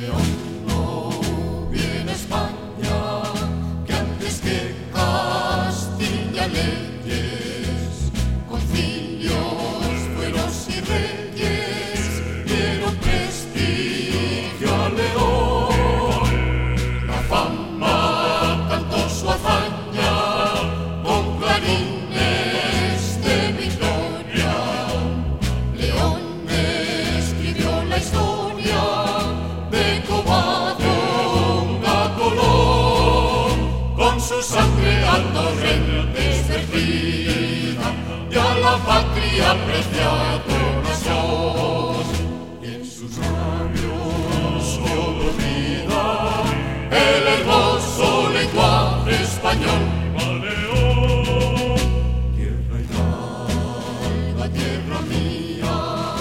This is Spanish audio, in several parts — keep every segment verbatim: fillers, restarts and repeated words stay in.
León no viene a España, que antes que Castilla leyes, concilios, fueros y reyes dieron prestigio a León. La fama cantó su hazaña con clarines de victoria. León escribió la historia de Covadonga Colón, con su sangre a torrentes vertida y a la patria apreciado nación. Y en sus labios no olvida el hermoso lenguaje español. ¡A León! Tierra hidalga, tierra mía,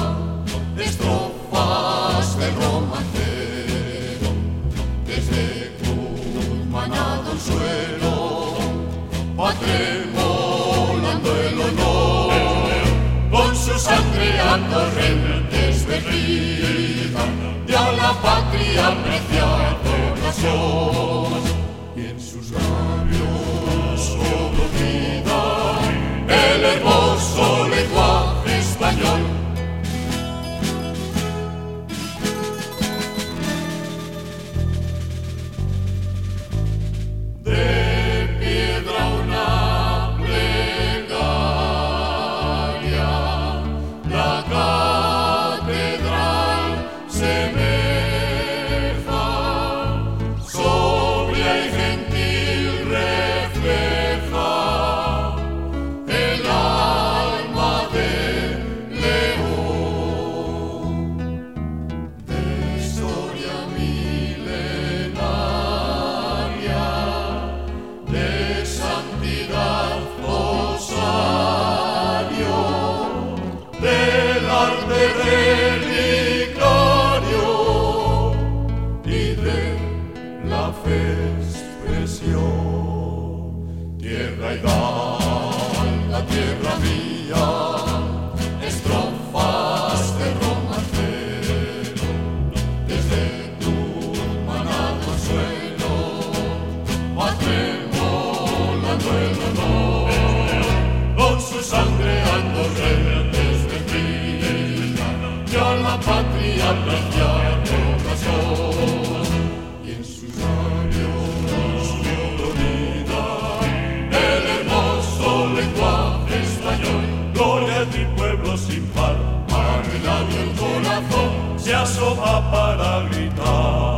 estrofas de romancero, desde Cumanado al suelo, va tremolando el honor, con su sangre a torrentes vertida y a la patria apreciado nación. Y en sus labios no olvida el hermoso lenguaje español. De piedra una plegaria, la catedral semeja, sobria y gentil refleja el alma de León. De historia milenaria, de santidad rosario, del arte relicario y de la fe expresión. Tierra hidalga, tierra mía, estrofas de romancero, desde tu manado al suelo, va tremolando el honor, con su sangre a torrentes vertida y a la patria apreciado nación. Y en sus labios no olvida el hermoso lenguaje español. Gloria a ti, pueblo sin par, Para el labio el corazón se asoma para gritar.